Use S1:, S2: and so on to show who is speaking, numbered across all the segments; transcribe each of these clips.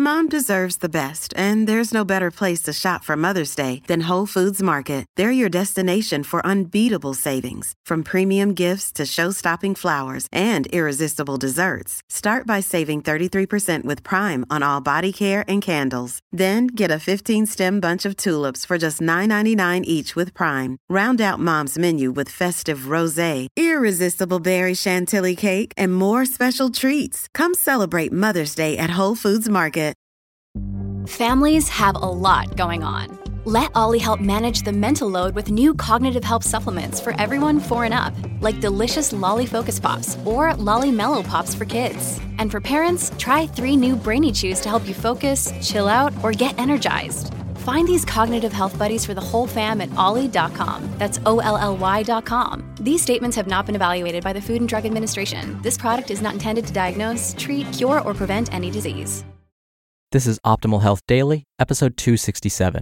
S1: Mom deserves the best, and there's no better place to shop for Mother's Day than Whole Foods Market. They're your destination for unbeatable savings, from premium gifts to show-stopping flowers and irresistible desserts. Start by saving 33% with Prime on all body care and candles. Then get a 15-stem bunch of tulips for just $9.99 each with Prime. Round out Mom's menu with festive rosé, irresistible berry chantilly cake, and more special treats. Come celebrate Mother's Day at Whole Foods Market.
S2: Families have a lot going on. Let Ollie help manage the mental load with new cognitive help supplements for everyone 4 and up, like delicious Lolly Focus Pops or Lolly Mellow Pops for kids. And for parents, try 3 new Brainy Chews to help you focus, chill out, or get energized. Find these cognitive health buddies for the whole fam at ollie.com. That's OLLY.com. These statements have not been evaluated by the Food and Drug Administration. This product is not intended to diagnose, treat, cure, or prevent any disease.
S3: This is Optimal Health Daily, episode 267,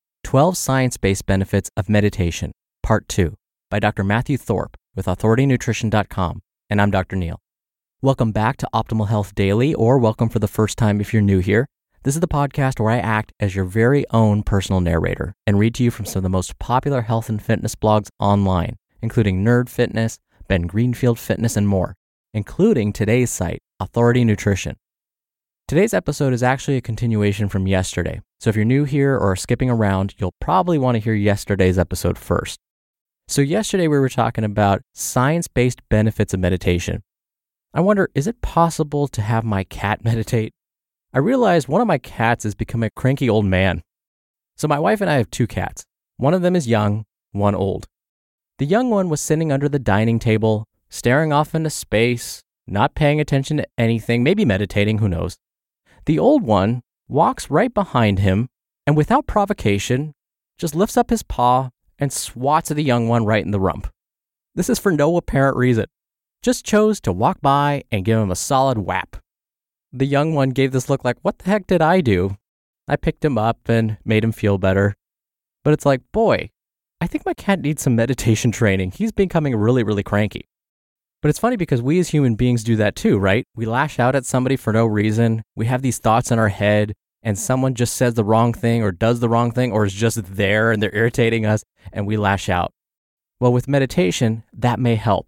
S3: 12 Science-Based Benefits of Meditation, Part 2, by Dr. Matthew Thorpe with AuthorityNutrition.com, and I'm Dr. Neil. Welcome back to Optimal Health Daily, or welcome for the first time if you're new here. This is the podcast where I act as your very own personal narrator and read to you from some of the most popular health and fitness blogs online, including Nerd Fitness, Ben Greenfield Fitness, and more, including today's site, Authority Nutrition. Today's episode is actually a continuation from yesterday, so if you're new here or skipping around, you'll probably want to hear yesterday's episode first. So yesterday we were talking about science-based benefits of meditation. I wonder, is it possible to have my cat meditate? I realized one of my cats has become a cranky old man. So my wife and I have 2 cats. One of them is young, one old. The young one was sitting under the dining table, staring off into space, not paying attention to anything, maybe meditating, who knows. The old one walks right behind him and without provocation, just lifts up his paw and swats at the young one right in the rump. This is for no apparent reason. Just chose to walk by and give him a solid whap. The young one gave this look like, what the heck did I do? I picked him up and made him feel better. But it's like, boy, I think my cat needs some meditation training. He's becoming really, really cranky. But it's funny because we as human beings do that too, right? We lash out at somebody for no reason. We have these thoughts in our head and someone just says the wrong thing or does the wrong thing or is just there and they're irritating us and we lash out. Well, with meditation, that may help.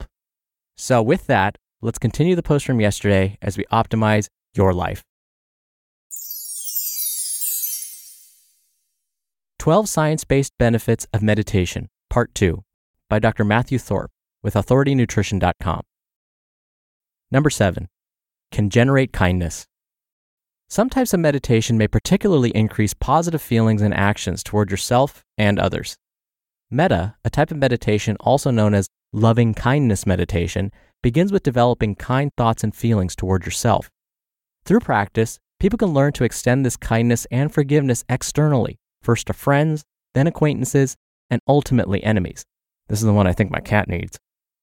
S3: So with that, let's continue the post from yesterday as we optimize your life. 12 Science-Based Benefits of Meditation, Part 2, by Dr. Matthew Thorpe with AuthorityNutrition.com. Number 7, can generate kindness. Some types of meditation may particularly increase positive feelings and actions toward yourself and others. Metta, a type of meditation also known as loving kindness meditation, begins with developing kind thoughts and feelings toward yourself. Through practice, people can learn to extend this kindness and forgiveness externally, first to friends, then acquaintances, and ultimately enemies. This is the one I think my cat needs.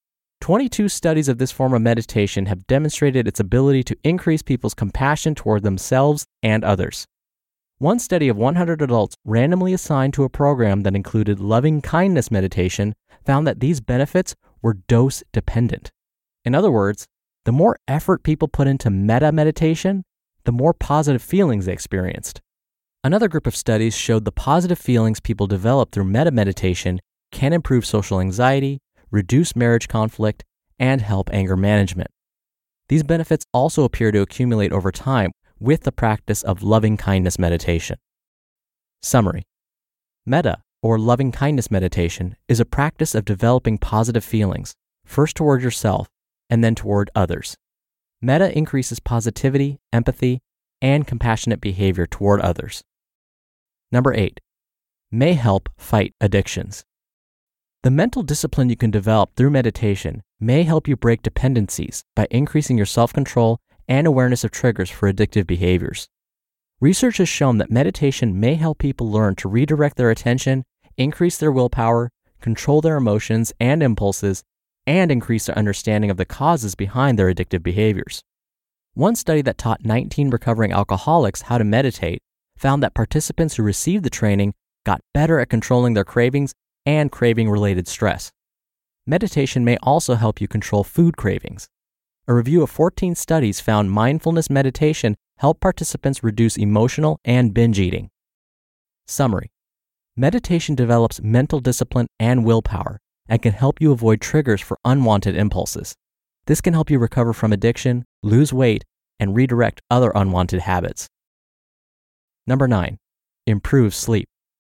S3: 22 studies of this form of meditation have demonstrated its ability to increase people's compassion toward themselves and others. One study of 100 adults randomly assigned to a program that included loving kindness meditation found that these benefits were dose dependent. In other words, the more effort people put into metta meditation, the more positive feelings they experienced. Another group of studies showed the positive feelings people develop through metta meditation can improve social anxiety, reduce marriage conflict, and help anger management. These benefits also appear to accumulate over time with the practice of loving kindness meditation. Summary: Metta, or loving kindness meditation, is a practice of developing positive feelings, first toward yourself and then toward others. Metta increases positivity, empathy, and compassionate behavior toward others. Number 8, may help fight addictions. The mental discipline you can develop through meditation may help you break dependencies by increasing your self-control and awareness of triggers for addictive behaviors. Research has shown that meditation may help people learn to redirect their attention, increase their willpower, control their emotions and impulses, and increase their understanding of the causes behind their addictive behaviors. One study that taught 19 recovering alcoholics how to meditate found that participants who received the training got better at controlling their cravings and craving-related stress. Meditation may also help you control food cravings. A review of 14 studies found mindfulness meditation helped participants reduce emotional and binge eating. Summary: meditation develops mental discipline and willpower and can help you avoid triggers for unwanted impulses. This can help you recover from addiction, lose weight, and redirect other unwanted habits. Number 9, improve sleep.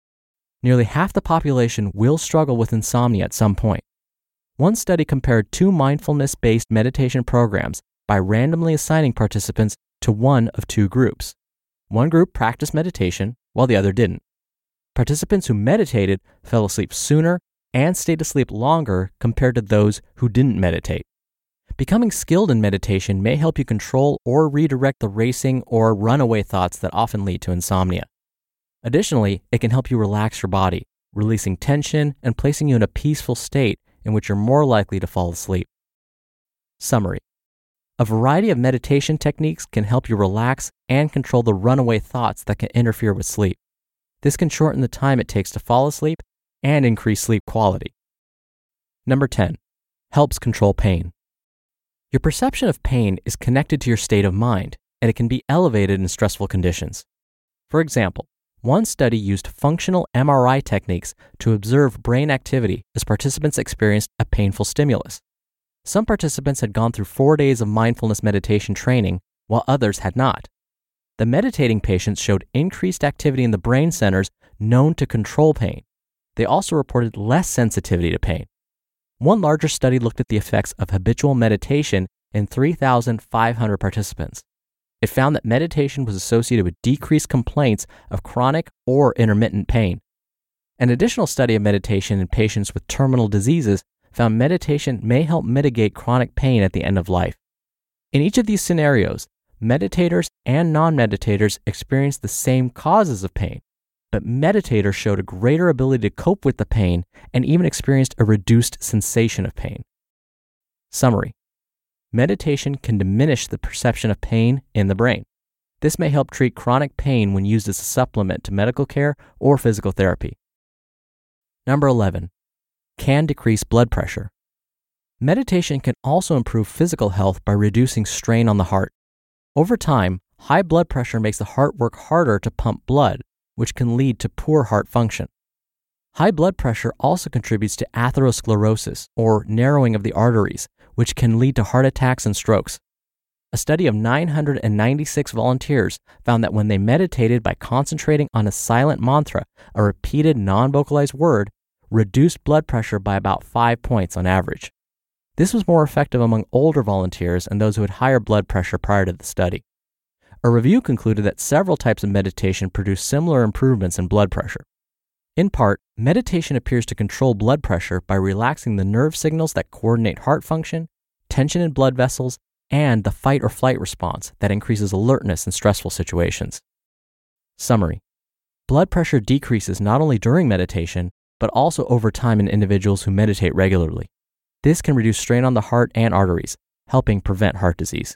S3: Nearly half the population will struggle with insomnia at some point. One study compared 2 mindfulness-based meditation programs by randomly assigning participants to one of 2 groups. One group practiced meditation while the other didn't. Participants who meditated fell asleep sooner and stayed asleep longer compared to those who didn't meditate. Becoming skilled in meditation may help you control or redirect the racing or runaway thoughts that often lead to insomnia. Additionally, it can help you relax your body, releasing tension and placing you in a peaceful state in which you're more likely to fall asleep. Summary: a variety of meditation techniques can help you relax and control the runaway thoughts that can interfere with sleep. This can shorten the time it takes to fall asleep and increase sleep quality. Number 10, helps control pain. Your perception of pain is connected to your state of mind, and it can be elevated in stressful conditions. For example, one study used functional MRI techniques to observe brain activity as participants experienced a painful stimulus. Some participants had gone through 4 days of mindfulness meditation training, while others had not. The meditating patients showed increased activity in the brain centers known to control pain. They also reported less sensitivity to pain. One larger study looked at the effects of habitual meditation in 3,500 participants. It found that meditation was associated with decreased complaints of chronic or intermittent pain. An additional study of meditation in patients with terminal diseases found meditation may help mitigate chronic pain at the end of life. In each of these scenarios, meditators and non-meditators experienced the same causes of pain, but meditators showed a greater ability to cope with the pain and even experienced a reduced sensation of pain. Summary: meditation can diminish the perception of pain in the brain. This may help treat chronic pain when used as a supplement to medical care or physical therapy. Number 11, can decrease blood pressure. Meditation can also improve physical health by reducing strain on the heart. Over time, high blood pressure makes the heart work harder to pump blood, which can lead to poor heart function. High blood pressure also contributes to atherosclerosis, or narrowing of the arteries, which can lead to heart attacks and strokes. A study of 996 volunteers found that when they meditated by concentrating on a silent mantra, a repeated non-vocalized word, reduced blood pressure by about 5 points on average. This was more effective among older volunteers and those who had higher blood pressure prior to the study. A review concluded that several types of meditation produce similar improvements in blood pressure. In part, meditation appears to control blood pressure by relaxing the nerve signals that coordinate heart function, tension in blood vessels, and the fight or flight response that increases alertness in stressful situations. Summary: blood pressure decreases not only during meditation, but also over time in individuals who meditate regularly. This can reduce strain on the heart and arteries, helping prevent heart disease.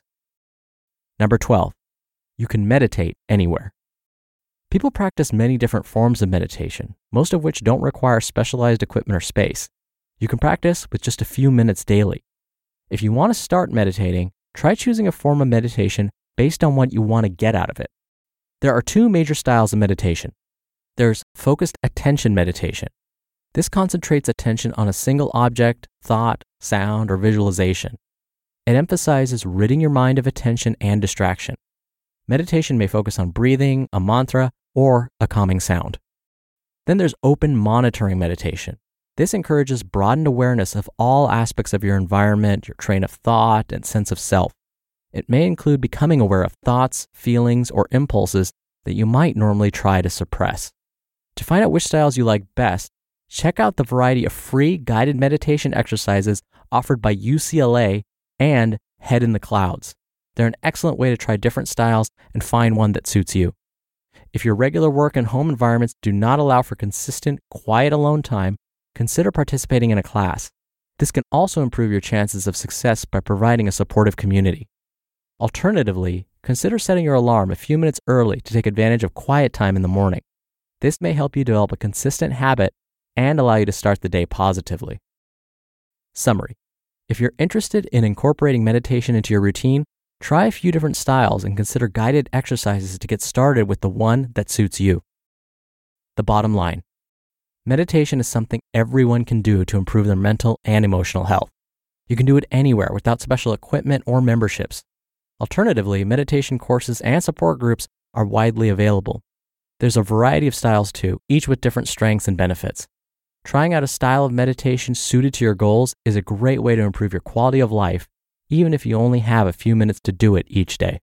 S3: Number 12, you can meditate anywhere. People practice many different forms of meditation, most of which don't require specialized equipment or space. You can practice with just a few minutes daily. If you want to start meditating, try choosing a form of meditation based on what you want to get out of it. There are 2 major styles of meditation. There's focused attention meditation. This concentrates attention on a single object, thought, sound, or visualization. It emphasizes ridding your mind of attention and distraction. Meditation may focus on breathing, a mantra, or a calming sound. Then there's open monitoring meditation. This encourages broadened awareness of all aspects of your environment, your train of thought, and sense of self. It may include becoming aware of thoughts, feelings, or impulses that you might normally try to suppress. To find out which styles you like best, check out the variety of free guided meditation exercises offered by UCLA and Head in the Clouds. They're an excellent way to try different styles and find one that suits you. If your regular work and home environments do not allow for consistent, quiet alone time, consider participating in a class. This can also improve your chances of success by providing a supportive community. Alternatively, consider setting your alarm a few minutes early to take advantage of quiet time in the morning. This may help you develop a consistent habit and allow you to start the day positively. Summary: If you're interested in incorporating meditation into your routine, try a few different styles and consider guided exercises to get started with the one that suits you. The bottom line: meditation is something everyone can do to improve their mental and emotional health. You can do it anywhere without special equipment or memberships. Alternatively, meditation courses and support groups are widely available. There's a variety of styles too, each with different strengths and benefits. Trying out a style of meditation suited to your goals is a great way to improve your quality of life, even if you only have a few minutes to do it each day.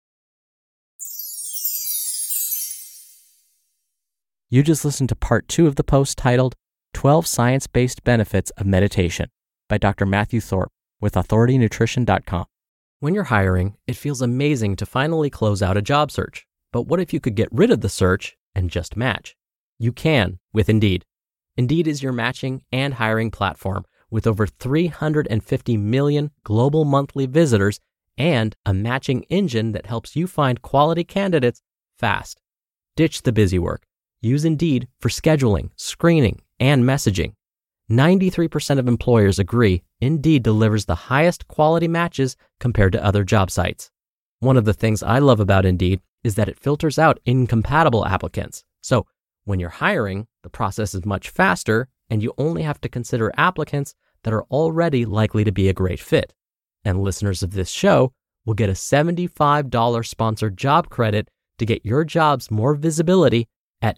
S3: You just listened to part 2 of the post titled 12 Science-Based Benefits of Meditation by Dr. Matthew Thorpe with AuthorityNutrition.com. When you're hiring, it feels amazing to finally close out a job search. But what if you could get rid of the search and just match? You can with Indeed. Indeed is your matching and hiring platform with over 350 million global monthly visitors and a matching engine that helps you find quality candidates fast. Ditch the busy work. Use Indeed for scheduling, screening, and messaging. 93% of employers agree Indeed delivers the highest quality matches compared to other job sites. One of the things I love about Indeed is that it filters out incompatible applicants. So when you're hiring, the process is much faster and you only have to consider applicants that are already likely to be a great fit. And listeners of this show will get a $75 sponsored job credit to get your jobs more visibility at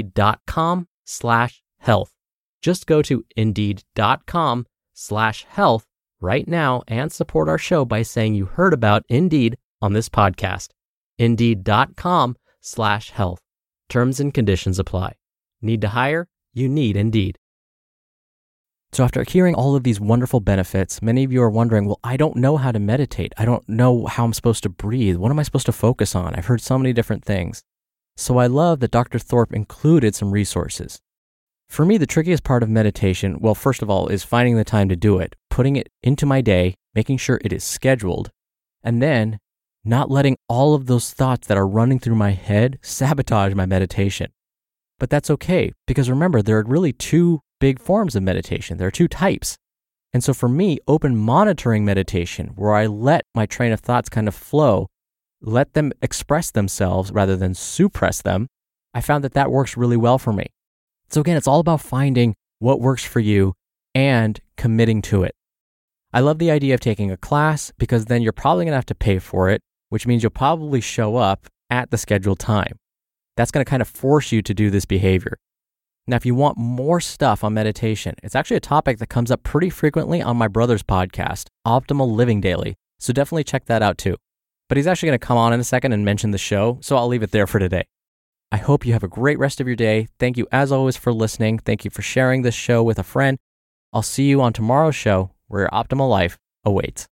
S3: Indeed.com/health. Just go to Indeed.com/health right now and support our show by saying you heard about Indeed on this podcast. Indeed.com/health. Terms and conditions apply. Need to hire? You need Indeed. So after hearing all of these wonderful benefits, many of you are wondering, well, I don't know how to meditate. I don't know how I'm supposed to breathe. What am I supposed to focus on? I've heard so many different things. So I love that Dr. Thorpe included some resources. For me, the trickiest part of meditation, well, first of all, is finding the time to do it, putting it into my day, making sure it is scheduled, and then not letting all of those thoughts that are running through my head sabotage my meditation. But that's okay, because remember, there are really two big forms of meditation. There are two types. And so for me, open monitoring meditation, where I let my train of thoughts kind of flow, let them express themselves rather than suppress them, I found that that works really well for me. So again, it's all about finding what works for you and committing to it. I love the idea of taking a class because then you're probably going to have to pay for it, which means you'll probably show up at the scheduled time. That's going to kind of force you to do this behavior. Now, if you want more stuff on meditation, it's actually a topic that comes up pretty frequently on my brother's podcast, Optimal Living Daily. So definitely check that out too. But he's actually going to come on in a second and mention the show, so I'll leave it there for today. I hope you have a great rest of your day. Thank you as always for listening. Thank you for sharing this show with a friend. I'll see you on tomorrow's show where your optimal life awaits.